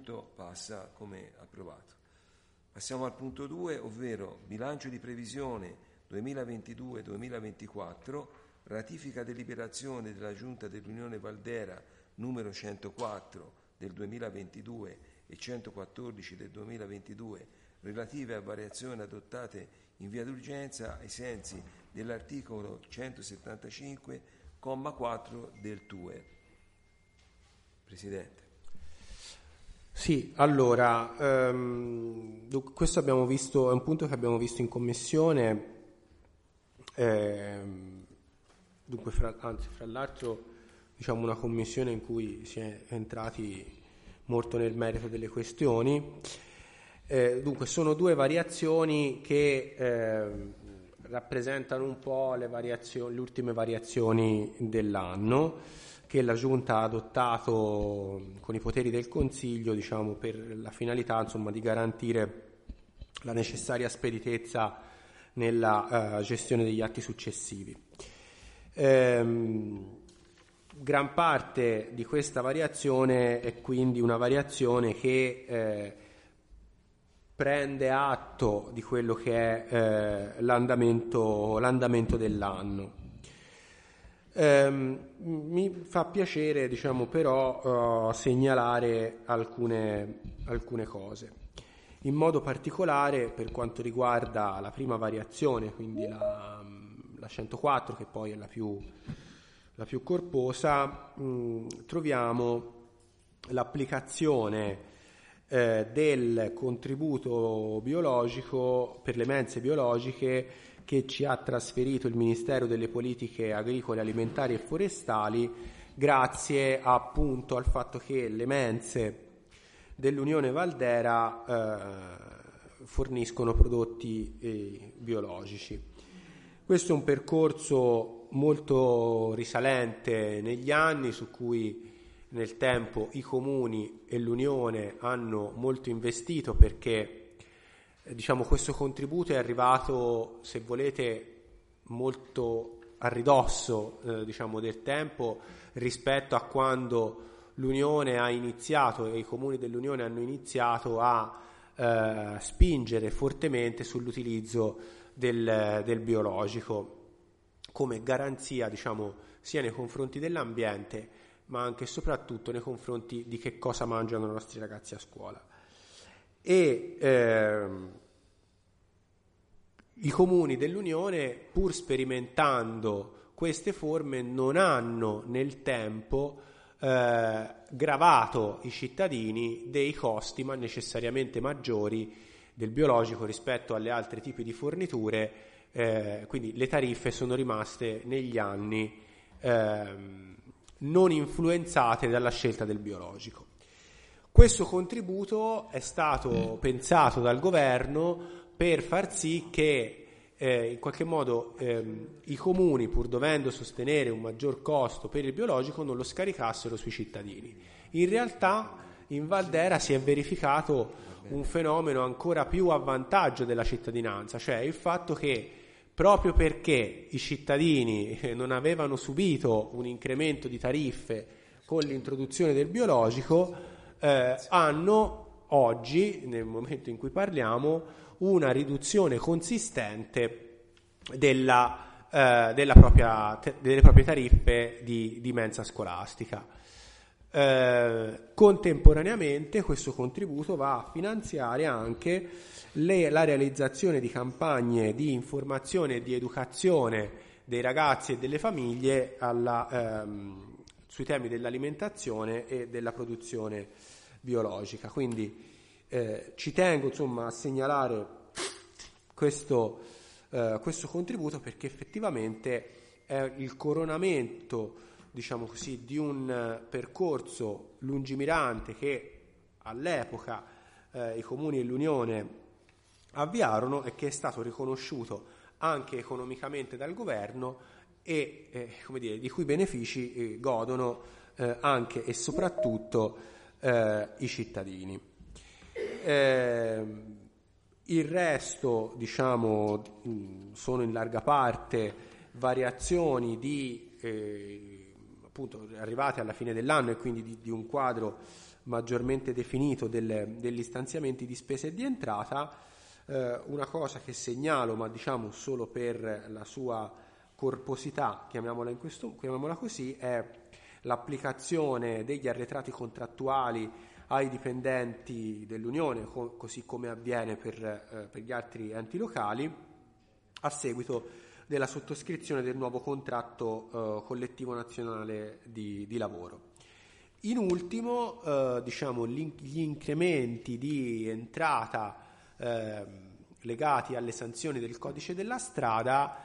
punto passa come approvato. Passiamo al punto 2, ovvero bilancio di previsione 2022-2024, ratifica deliberazione della Giunta dell'Unione Valdera numero 104 del 2022 e 114 del 2022 relative a variazioni adottate in via d'urgenza ai sensi dell'articolo 175, comma 4 del TUE. Presidente. Sì, allora, questo abbiamo visto, è un punto che abbiamo visto in commissione, dunque fra l'altro diciamo una commissione in cui si è entrati molto nel merito delle questioni. Dunque sono due variazioni che rappresentano un po' le ultime variazioni dell'anno, che la Giunta ha adottato con i poteri del Consiglio, diciamo, per la finalità, insomma, di garantire la necessaria speditezza nella gestione degli atti successivi. Gran parte di questa variazione è quindi una variazione che prende atto di quello che è l'andamento dell'anno. Mi fa piacere, diciamo, però segnalare alcune cose. In modo particolare per quanto riguarda la prima variazione, quindi la 104, che poi è la più corposa, troviamo l'applicazione del contributo biologico per le mense biologiche che ci ha trasferito il Ministero delle Politiche Agricole, Alimentari e Forestali, grazie appunto al fatto che le mense dell'Unione Valdera forniscono prodotti biologici. Questo è un percorso molto risalente negli anni, su cui nel tempo i comuni e l'Unione hanno molto investito, perché diciamo questo contributo è arrivato, se volete, molto a ridosso diciamo del tempo rispetto a quando l'Unione ha iniziato e i comuni dell'Unione hanno iniziato a spingere fortemente sull'utilizzo del biologico come garanzia, diciamo, sia nei confronti dell'ambiente ma anche e soprattutto nei confronti di che cosa mangiano i nostri ragazzi a scuola. E i comuni dell'Unione, pur sperimentando queste forme, non hanno nel tempo gravato i cittadini dei costi ma necessariamente maggiori del biologico rispetto alle altre tipi di forniture, quindi le tariffe sono rimaste negli anni non influenzate dalla scelta del biologico. Questo contributo è stato pensato dal governo per far sì che in qualche modo i comuni, pur dovendo sostenere un maggior costo per il biologico, non lo scaricassero sui cittadini. In realtà in Valdera si è verificato un fenomeno ancora più a vantaggio della cittadinanza, cioè il fatto che proprio perché i cittadini non avevano subito un incremento di tariffe con l'introduzione del biologico, hanno oggi, nel momento in cui parliamo, una riduzione consistente delle proprie tariffe di mensa scolastica. Contemporaneamente questo contributo va a finanziare anche la realizzazione di campagne di informazione e di educazione dei ragazzi e delle famiglie sui temi dell'alimentazione e della produzione biologica. Quindi ci tengo, insomma, a segnalare questo contributo, perché effettivamente è il coronamento, diciamo così, di un percorso lungimirante che all'epoca i comuni e l'Unione avviarono e che è stato riconosciuto anche economicamente dal governo e di cui benefici godono anche e soprattutto i cittadini. Il resto, diciamo, sono in larga parte variazioni di appunto arrivate alla fine dell'anno e quindi di un quadro maggiormente definito degli stanziamenti di spesa e di entrata. Una cosa che segnalo, ma diciamo solo per la sua corposità, chiamiamola così, è l'applicazione degli arretrati contrattuali ai dipendenti dell'Unione, così come avviene per gli altri enti locali, a seguito della sottoscrizione del nuovo contratto collettivo nazionale di lavoro. In ultimo, gli incrementi di entrata legati alle sanzioni del codice della strada,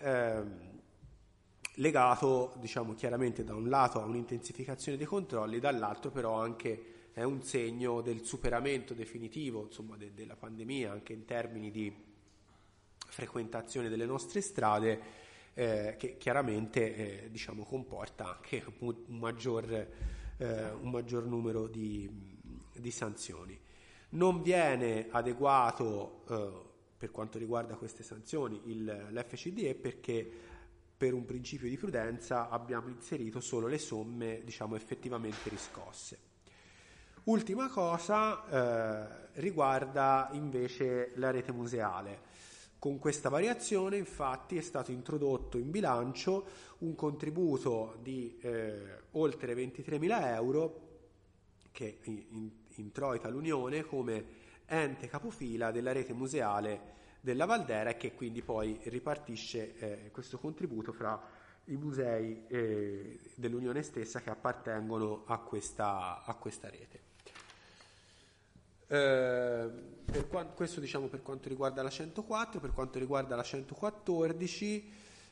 legato chiaramente da un lato a un'intensificazione dei controlli, dall'altro però anche è un segno del superamento definitivo della pandemia, anche in termini di frequentazione delle nostre strade, che chiaramente comporta anche un maggior numero di sanzioni. Non viene adeguato per quanto riguarda queste sanzioni l'FCDE, perché per un principio di prudenza abbiamo inserito solo le somme effettivamente riscosse. Ultima cosa riguarda invece la rete museale. Con questa variazione infatti è stato introdotto in bilancio un contributo di oltre 23.000 euro che introita l'Unione come ente capofila della rete museale della Valdera, e che quindi poi ripartisce questo contributo fra i musei dell'Unione stessa che appartengono a questa rete. Questo per quanto riguarda la 104. Per quanto riguarda la 114,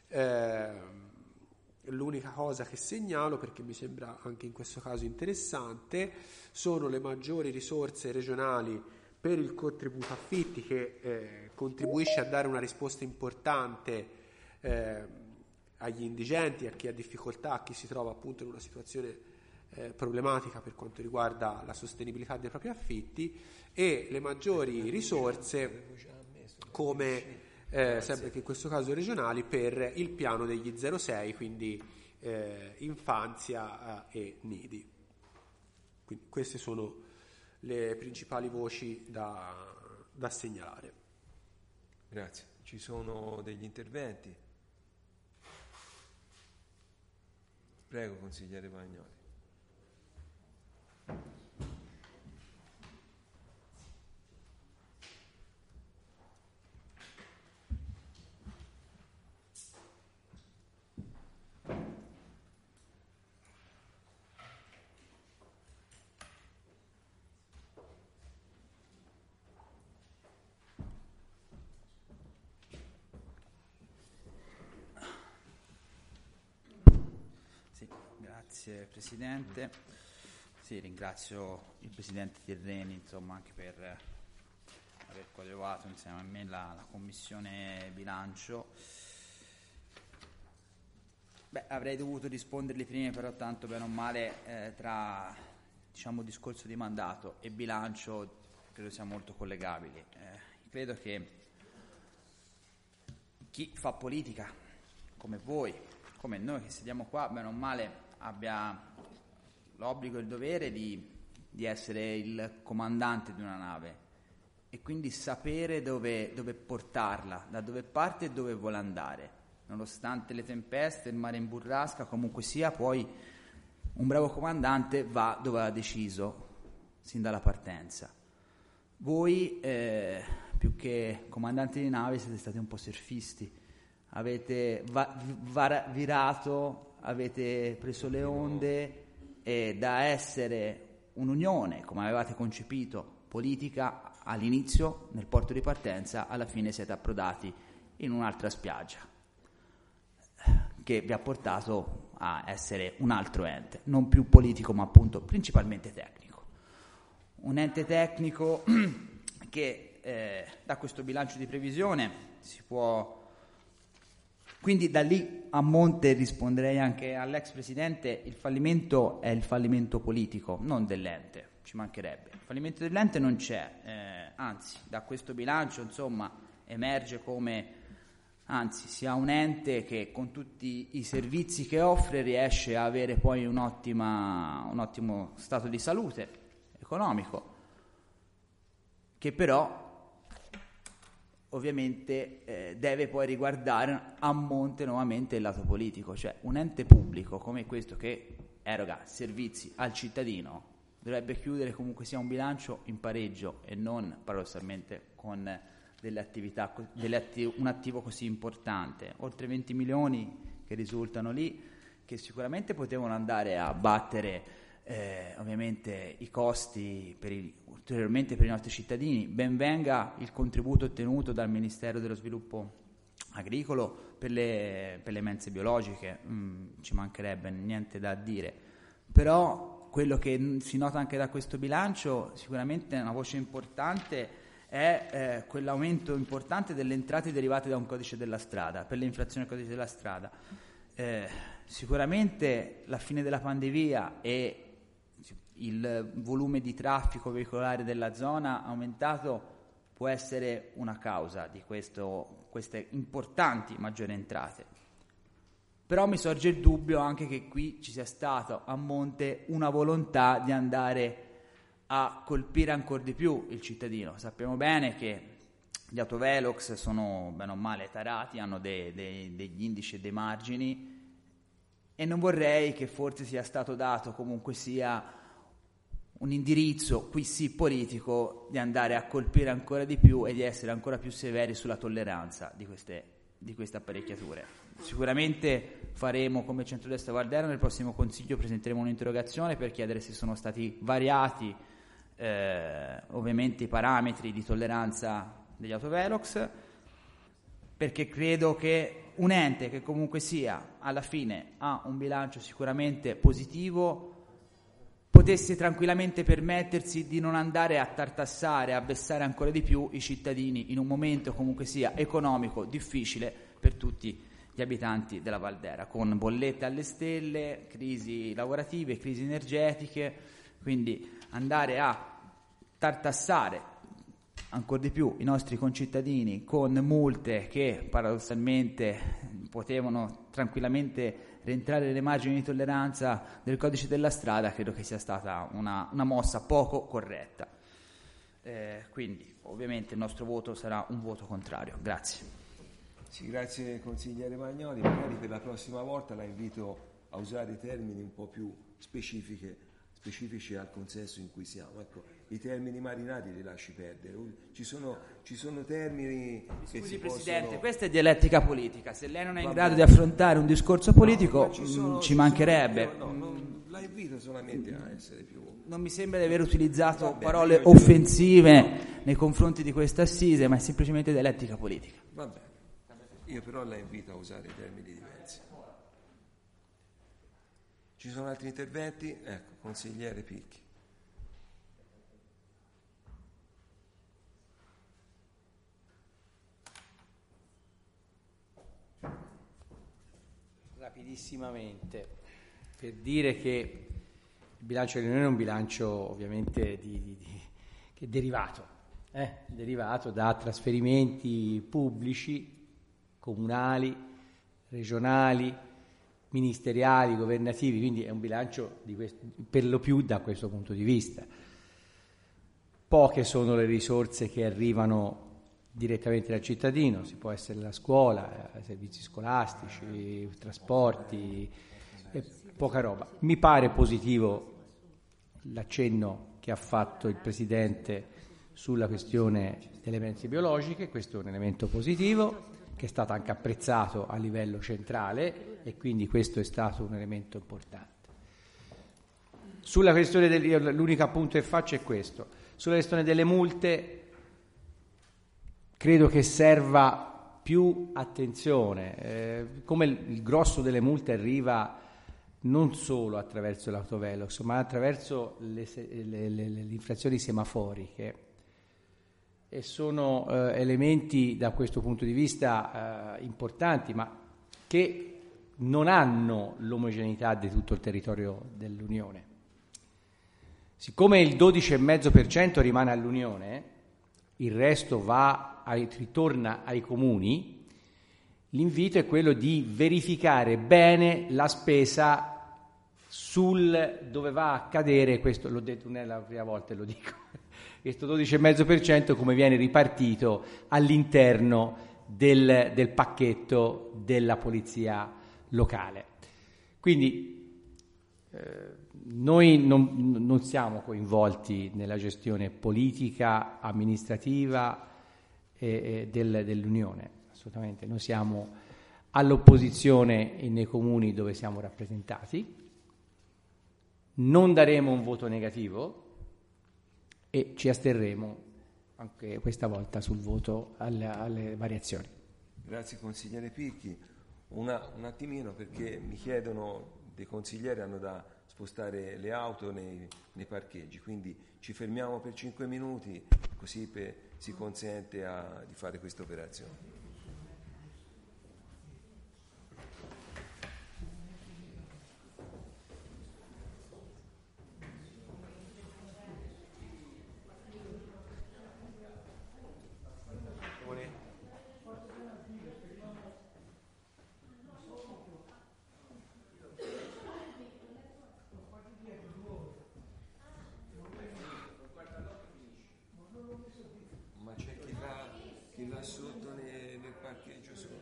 l'unica cosa che segnalo, perché mi sembra anche in questo caso interessante, sono le maggiori risorse regionali per il contributo affitti, che contribuisce a dare una risposta importante agli indigenti, a chi ha difficoltà, a chi si trova appunto in una situazione problematica per quanto riguarda la sostenibilità dei propri affitti, e le maggiori risorse come sempre che in questo caso regionali per il piano degli 06, quindi infanzia e nidi. Quindi queste sono le principali voci da segnalare. Grazie. Ci sono degli interventi? Prego, consigliere Pagnoli. Grazie Presidente. Sì, ringrazio il Presidente Tirreni anche per aver coadiuvato insieme a me la Commissione Bilancio. Avrei dovuto risponderli prima, però tanto bene o male tra discorso di mandato e bilancio credo sia molto collegabili. Credo che chi fa politica come voi, come noi che sediamo qua, bene o male abbia l'obbligo e il dovere di essere il comandante di una nave e quindi sapere dove portarla, da dove parte e dove vuole andare. Nonostante le tempeste, il mare in burrasca, comunque sia, poi un bravo comandante va dove ha deciso sin dalla partenza. Voi, più che comandanti di nave, siete stati un po' surfisti. Avete virato, avete preso le onde, e da essere un'unione, come avevate concepito, politica all'inizio, nel porto di partenza, alla fine siete approdati in un'altra spiaggia che vi ha portato a essere un altro ente, non più politico ma appunto principalmente tecnico. Un ente tecnico che da questo bilancio di previsione si può... Quindi da lì a monte risponderei anche all'ex Presidente, il fallimento è il fallimento politico, non dell'ente, ci mancherebbe. Il fallimento dell'ente non c'è, anzi da questo bilancio emerge come sia un ente che con tutti i servizi che offre riesce a avere poi un ottimo stato di salute, economico, che però ovviamente deve poi riguardare a monte nuovamente il lato politico, cioè un ente pubblico come questo che eroga servizi al cittadino dovrebbe chiudere comunque sia un bilancio in pareggio e non paradossalmente con delle attività, un attivo così importante, oltre 20 milioni che risultano lì, che sicuramente potevano andare a battere ovviamente i costi ulteriormente per i nostri cittadini. Ben venga il contributo ottenuto dal Ministero dello Sviluppo Agricolo per le mense biologiche, ci mancherebbe, niente da dire, però quello che si nota anche da questo bilancio, sicuramente una voce importante è quell'aumento importante delle entrate derivate da un codice della strada, per le infrazioni del codice della strada. Sicuramente la fine della pandemia e il volume di traffico veicolare della zona aumentato può essere una causa di queste importanti maggiori entrate. Però mi sorge il dubbio anche che qui ci sia stato a monte una volontà di andare a colpire ancora di più il cittadino. Sappiamo bene che gli autovelox sono bene o male tarati, hanno degli indici e dei margini, e non vorrei che forse sia stato dato comunque sia un indirizzo, qui sì politico, di andare a colpire ancora di più e di essere ancora più severi sulla tolleranza di queste apparecchiature. Sicuramente faremo come Centrodestra Valdera, nel prossimo Consiglio presenteremo un'interrogazione per chiedere se sono stati variati ovviamente i parametri di tolleranza degli autovelox, perché credo che un ente che comunque sia alla fine ha un bilancio sicuramente positivo potesse tranquillamente permettersi di non andare a tartassare, a vessare ancora di più i cittadini in un momento comunque sia economico difficile per tutti gli abitanti della Valdera, con bollette alle stelle, crisi lavorative, crisi energetiche. Quindi andare a tartassare ancora di più i nostri concittadini con multe che paradossalmente potevano tranquillamente rientrare nelle margini di tolleranza del codice della strada, credo che sia stata una mossa poco corretta. Quindi ovviamente il nostro voto sarà un voto contrario. Grazie. Sì, grazie consigliere Magnoli. Magari per la prossima volta la invito a usare termini un po' più specifici al consesso in cui siamo. Ecco, i termini marinati li lasci perdere. Ci sono termini che Scusi si Presidente, possono... questa è dialettica politica. Se lei non è in grado di affrontare un discorso politico, ci mancherebbe. La invito solamente a essere più... Non mi sembra di aver utilizzato parole offensive nei confronti di questa assise, ma è semplicemente dialettica politica. Va bene. Io però la invito a usare termini diversi. Ci sono altri interventi? Ecco, consigliere Picchi. Rapidissimamente, per dire che il bilancio dell'Unione è un bilancio ovviamente che è derivato da trasferimenti pubblici, comunali, regionali, ministeriali, governativi, quindi è un bilancio per lo più da questo punto di vista. Poche sono le risorse che arrivano direttamente dal cittadino, si può essere la scuola, servizi scolastici, trasporti, poca roba. Mi pare positivo l'accenno che ha fatto il Presidente sulla questione delle mense biologiche, questo è un elemento positivo che è stato anche apprezzato a livello centrale e quindi questo è stato un elemento importante. Sulla questione l'unico appunto che faccio è questo. Sulla questione delle multe credo che serva più attenzione, come il grosso delle multe arriva non solo attraverso l'autovelox, ma attraverso le infrazioni semaforiche, e sono elementi da questo punto di vista importanti, ma che non hanno l'omogeneità di tutto il territorio dell'Unione. Siccome il 12,5% rimane all'Unione, il resto ritorna ai comuni, l'invito è quello di verificare bene la spesa sul dove va a cadere, questo l'ho detto, non è la prima volta che lo dico, questo 12,5% come viene ripartito all'interno del pacchetto della polizia locale. Quindi noi non siamo coinvolti nella gestione politica, amministrativa dell'Unione, assolutamente. Noi siamo all'opposizione nei comuni dove siamo rappresentati, non daremo un voto negativo e ci asterremo anche questa volta sul voto alle variazioni. Grazie consigliere Picchi. Un attimino, perché mi chiedono, dei consiglieri hanno da spostare le auto nei parcheggi, quindi ci fermiamo per 5 minuti così si consente di fare questa operazione. Ma c'è chi va sotto nel parcheggio solo.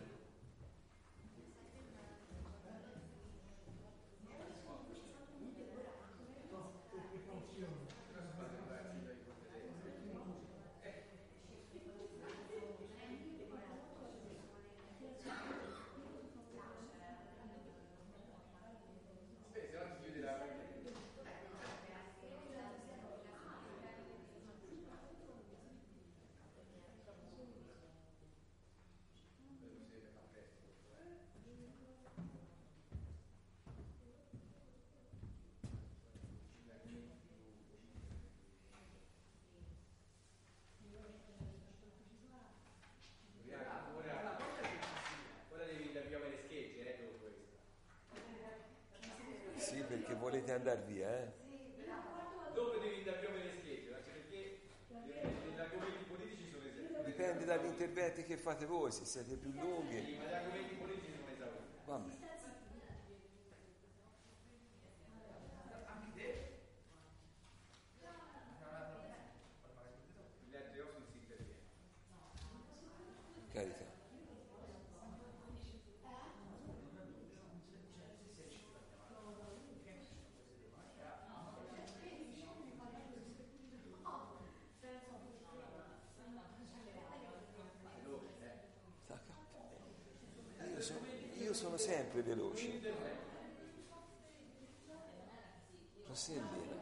Sì, perché volete andare via, eh? Dove devi andare più le schede? Anche perché gli argomenti politici sono esauriti. Dipende dagli interventi che fate voi, se siete più lunghi. Ma gli argomenti politici sono esauriti. Vabbè. Gli altri ospiti si interviene. Carità. Io sono sempre veloce. Rossellino.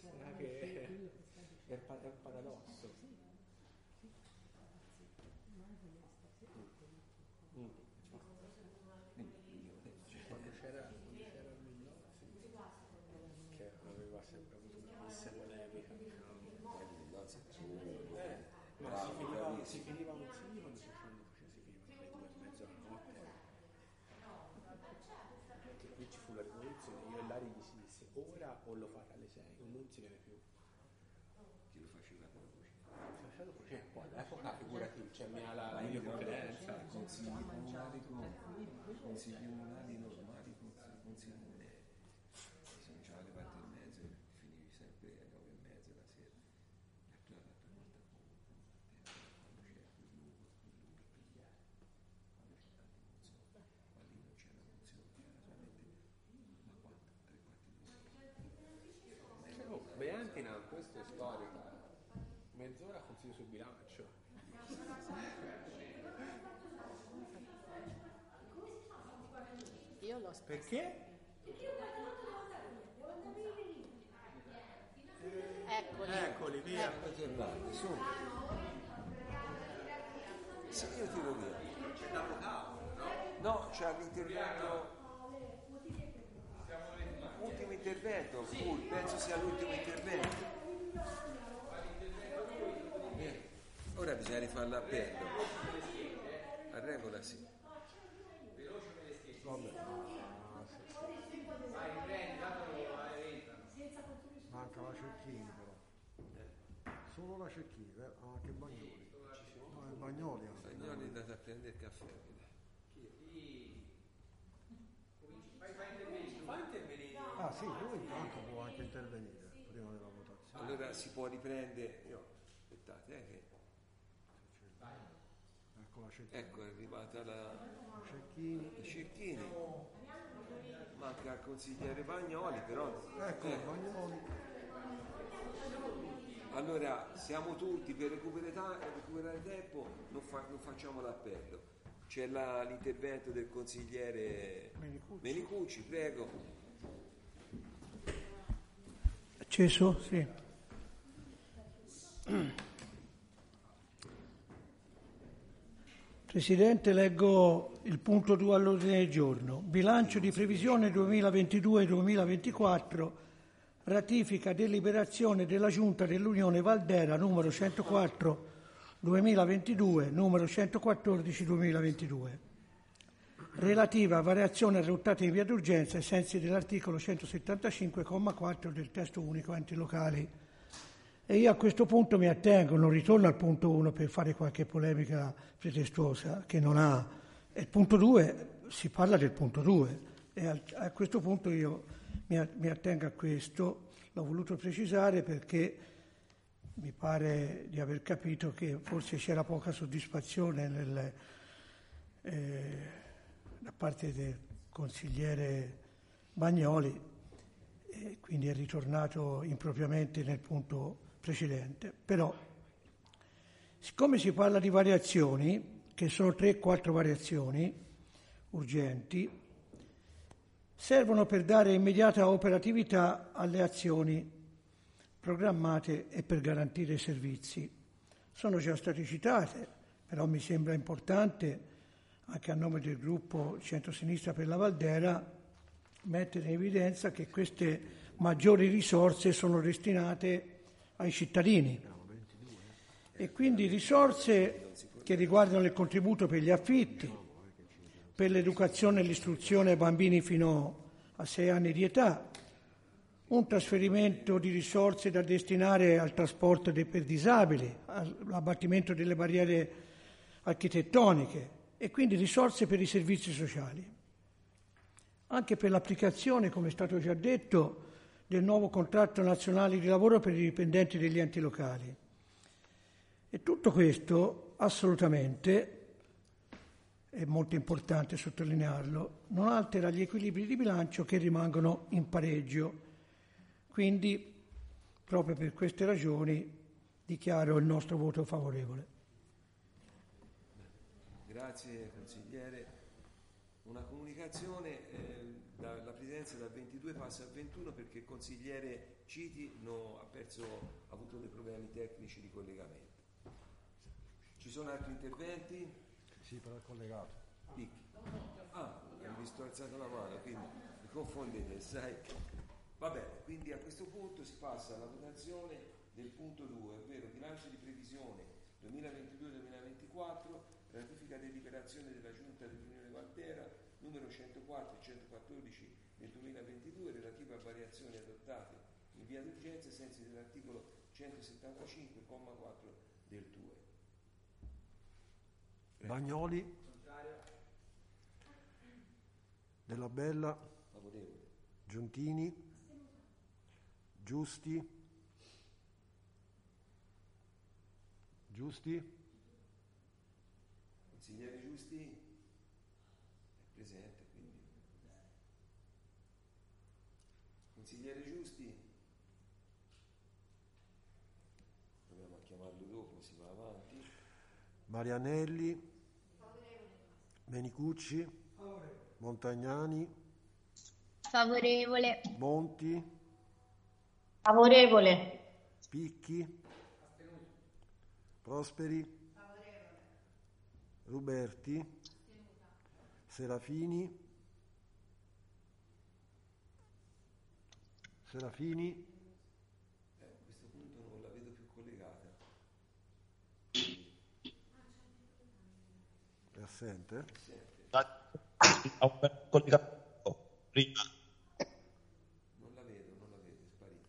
È un paradosso. Quando c'era che aveva sempre avuto una messa polemica, ma si finiva non si finivano alle 2:30 la notte, che qui ci fu la rivoluzione. Io e Lari gli si disse ora o lo fate alle 6 o non si viene più. Chi lo faceva con la voce? Poi all'epoca figurati, c'è la videoconferenza, Consigli comunali normali, consigli sono già alle 4:30, finivi sempre alle 9:30 la sera. E tu hai fatto molta quando c'era quel lungo pigliare, quando c'è tanta emozione, ma lì non c'era emozione, c'era solamente ma quanto? 3 quarti d'ora. Beantina, questo è storica. Mezz'ora consiglio sul bilancio. Io l'ho spesa. Perché? Eccoli, via. Tornare, su. Sì, io tiro via. C'è l'avvocato, no? No, c'è l'intervento. Ultimo intervento, penso sia l'ultimo intervento. Ora bisogna rifare l'appello. A regola sì. Manca la Cecchini però. Solo la Cecchini, anche Bagnoli. No, il Bagnoli anche. Spagnoli è andato a prendere il caffè. Ah sì, lui intanto può anche intervenire prima della votazione. Allora si può riprendere. Aspettate, che. Ecco la Cecchini. Ecco, è arrivata la Cecchini. Cecchini. Manca il consigliere Bagnoli, però. Ecco, Bagnoli. Allora, siamo tutti per recuperare tempo, non facciamo l'appello. C'è l'intervento del consigliere Menicucci, prego. Acceso? Sì. Presidente, leggo il punto 2 all'ordine del giorno. Bilancio di previsione 2022-2024, ratifica deliberazione della Giunta dell'Unione Valdera numero 104 2022, numero 114 2022, relativa a variazione adottata in via d'urgenza ai sensi dell'articolo 175,4 del testo unico enti locali. E io a questo punto mi attengo, non ritorno al punto 1 per fare qualche polemica pretestuosa che non ha. E il punto 2, si parla del punto 2 e a questo punto io mi attengo a questo. L'ho voluto precisare perché mi pare di aver capito che forse c'era poca soddisfazione da parte del consigliere Bagnoli e quindi è ritornato impropriamente nel punto precedente. Però, siccome si parla di variazioni, che sono 3-4 variazioni urgenti, servono per dare immediata operatività alle azioni programmate e per garantire i servizi. Sono già state citate, però mi sembra importante, anche a nome del gruppo Centrosinistra per la Valdera, mettere in evidenza che queste maggiori risorse sono destinate ai cittadini e quindi risorse che riguardano il contributo per gli affitti, per l'educazione e l'istruzione ai bambini fino a 6 anni di età, un trasferimento di risorse da destinare al trasporto per disabili, all'abbattimento delle barriere architettoniche e quindi risorse per i servizi sociali. Anche per l'applicazione, come è stato già detto, del nuovo contratto nazionale di lavoro per i dipendenti degli enti locali. E tutto questo assolutamente, è molto importante sottolinearlo, non altera gli equilibri di bilancio che rimangono in pareggio. Quindi, proprio per queste ragioni, dichiaro il nostro voto favorevole. Grazie consigliere. Una comunicazione la presidenza dal 22 passa al 21 perché il consigliere Citi ha avuto dei problemi tecnici di collegamento. Ci sono altri interventi? Sì, però è collegato. Picchi. Ah, hai visto alzato la mano, quindi mi confondete, sai? Va bene, quindi a questo punto si passa alla votazione del punto 2, ovvero bilancio di previsione 2022-2024, ratifica deliberazione della Giunta dell'Unione Valdera numero 104 e 114 del 2022 relativa a variazioni adottate in via d'urgenza ai sensi dell'articolo 175, comma 4 del TUE. Bagnoli. Della Bella. Favorevole. Giuntini. Giusti. Consigliere Giusti è presente, quindi. Consigliere Giusti, proviamo a chiamarlo dopo, si va avanti. Marianelli. Menicucci. Montagnani. Favorevole. Monti. Favorevole. Picchi. Prosperi. Ruberti. Serafini. A questo punto non la vedo più collegata. È assente? Prima. Non la vedo, è sparita.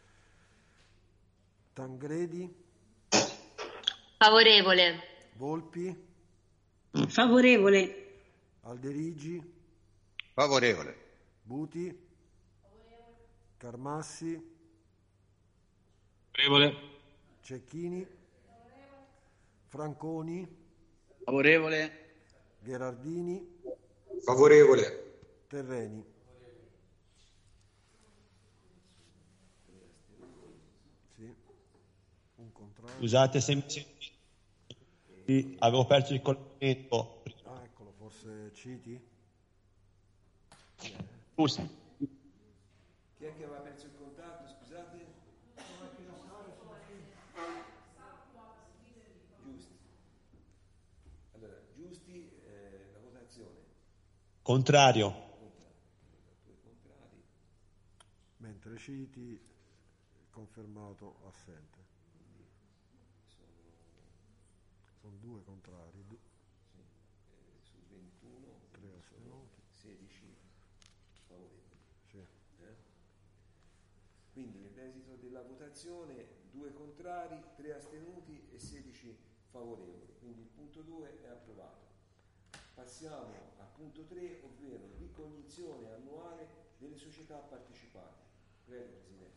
Tangredi. Favorevole. Volpi. Favorevole. Alderigi. Favorevole. Buti. Carmassi. Favorevole. Cecchini. Franconi. Favorevole. Gherardini. Favorevole. Terreni. Sì. Un contrario. Scusate se mi sentite. Avevo perso il collegamento. Ah, eccolo, forse Citi. Scusa. Chi è che aveva perso il contatto, scusate? Giusti. Allora, Giusti, la votazione. Contrario. Due contrari. Mentre Citi confermato assente. Sono due contrari, Su 21, 3 astenuti. 16 favorevoli. Sì. Quindi nell'esito della votazione 2 contrari, 3 astenuti e 16 favorevoli. Quindi il punto 2 è approvato. Passiamo al punto 3, ovvero ricognizione annuale delle società partecipate. Prego, Presidente.